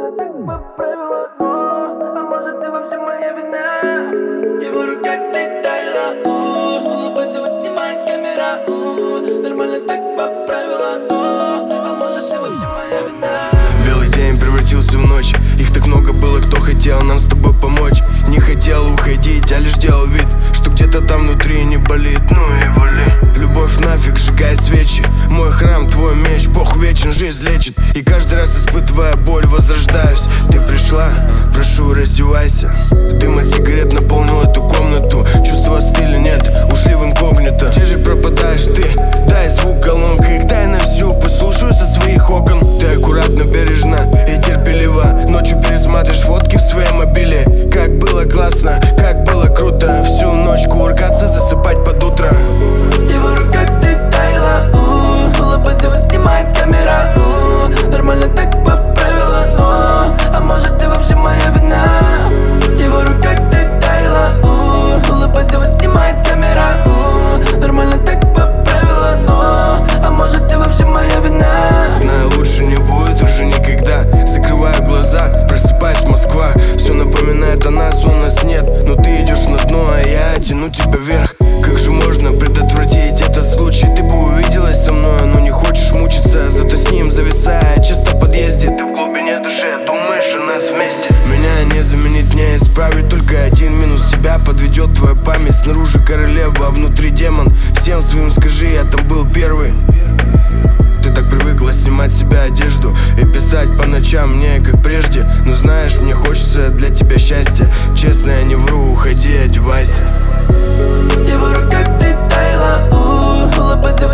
Нормально так по правилам, а может ты вообще моя вина? Его рука ты тайла, улыбайся, вас снимает камера. Нормально так по правилам, а может ты вообще моя вина? Белый день превратился в ночь. Их так много было, кто хотел нам с тобой помочь. Не хотел уходить, а лишь делал вид, что где-то там внутри не болит. Ну и вали. Любовь нафиг, сжигай свечи. Мой храм, твой меч, Бог вечен, жизнь лечит. И каждый раз, испытывая боль, возрождаюсь. Ты пришла, прошу, раздевайся. Дым от сигарет наполнил эту комнату. Чувства стыля нет, ушли в инкогнито. Где же пропадаешь ты? Дай звук колонка, их дай на всю. Послушаю со своих окон. Ты аккуратно, бережно и терпеливо. Ночью пересматриваешь фотки в своем мобиле. Как было классно, как было круто. Всю ночь кувыркаться, засыпать под утро. Его рука ты тайла, улыбайся, вас снимает камера. Нормально так по правилам, а может ты вообще моя вина? Его рука ты тайла, улыбайся, вас снимает камера. Нормально так по правилам, а может ты вообще моя вина? Знаю, лучше не будет уже никогда. Закрываю глаза, просыпаюсь, Москва. Все напоминает о нас, но нас нет. Но ты идешь на дно, а я тяну тебя вверх. Как же можно предотвратить этот случай? Ты бы увиделась со мной, но не хочешь мучиться. Зато с ним зависая часто в подъезде. Ты в глубине души думаешь о нас вместе. Меня не заменить, не исправить. Только один минус, тебя подведет твоя память. Снаружи королева, а внутри демон. Всем своим скажи, я там был первый. Ты так привыкла снимать с себя одежду и писать по ночам мне, как прежде. Но знаешь, мне хочется для тебя счастья. Честно, я не вру, уходи, одевайся. Его рука ты тайла, улыбайся,